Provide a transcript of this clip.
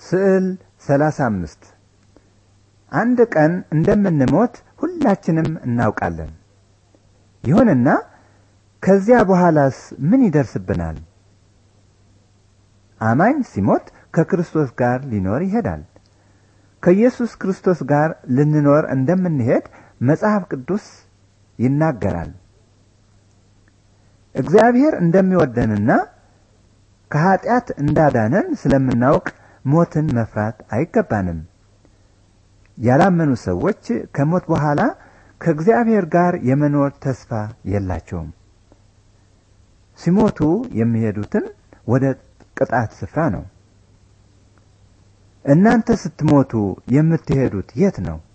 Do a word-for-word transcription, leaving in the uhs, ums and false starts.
ስዕል ሰላሳ አምስት አንድ ቀን እንደምንሞት ሁላችንም እናውቃለን። ይሁንና ከዚያ በኋላስ ምን ይደርስብናል? አማኝ ሲሞት ከክርስቶስ ጋር ሊኖር ይሄዳል። ከኢየሱስ ክርስቶስ ጋር ልንኖር እንደምንሄድ መጽሐፍ ቅዱስ ይናገራል። እግዚአብሔር እንደሚወደንና ከኃጢአት እንዳዳነን ስለምናውቅ ሞትን መፍራት አይገባንም። ያላመኑ ሰዎች ከሞት በኋላ ከእግዚአብሔር ጋር የመኖር ተስፋ የላቸውም። ሲሞቱ የሚሄዱትን ወደ ቅጣት ስፍራ ነው። እናንተ ስትሞቱ የምትሄዱት የት ነው?